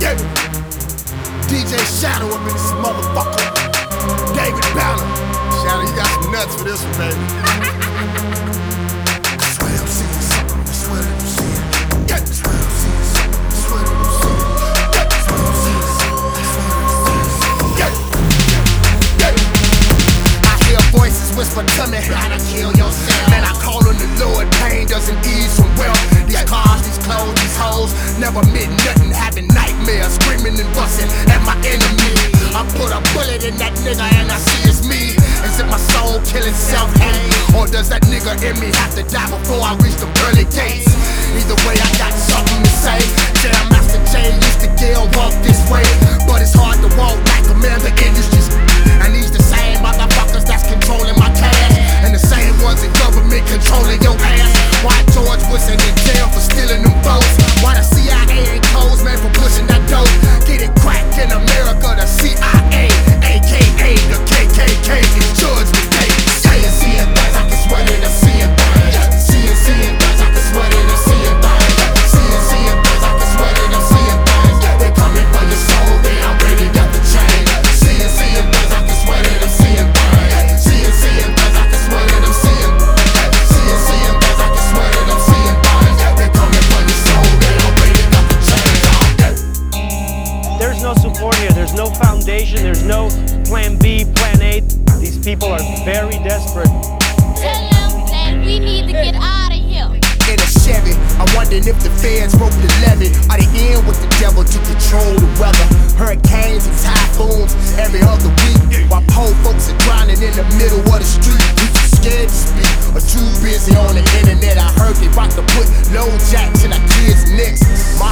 Yeah. DJ Shadow up in this motherfucker. David Banner. Shadow, you got some nuts for this one, baby. I swear I'm seeing something. I swear that I'm seeing. Yeah. I swear I'm seeing something. I swear that I'm seeing. Yeah. I swear I'm seeing something. I swear that I'm seeing. Yeah. Yeah. I hear voices whisper to me, gotta kill yourself. Man, I call on the Lord, pain doesn't ease from wealth. These cars, these clothes, these hoes never meant nothing, having nightmares, screaming and busting at my enemy. I put a bullet in that nigga and I see it's me. Is it my soul killing self-hate? Or does that nigga in me have to die before I reach the pearly gates? Either way, I got something to say. Damn, Master J used to get walk this way, but it's hard to walk like a man of the industries. And these the same motherfuckers that's controlling my cash, and the same ones in government controlling your ass. Why George Bush in jail for stealing them votes? Why the CIA ain't closed, man, for pushing that dope? Get it cracked in America, the CIA, aka the KKK, is Judgment Day. Seeing things, I can swear that I'm seeing things. Seeing things, I can swear that I'm seeing things. Seeing things, I can swear that I'm seeing things. They coming for your soul, they already got the chain. Seeing things, I can swear that I'm seeing things. Seeing things, I can swear that I'm seeing. Seeing things, I can swear that I'm seeing things. They coming for your soul, they already got the chain. There's no support here, there's no foundation, there's no plan B, plan A. These people are very desperate. Tell them that we need to get out of here. In a Chevy, I'm wondering if the feds broke the levee. Are they in with the devil to control the weather? Hurricanes and typhoons every other week, while poor folks are drowning in the middle of the street. You too scared to speak or too busy on the internet. I heard they about to put low jacks in our kids' necks.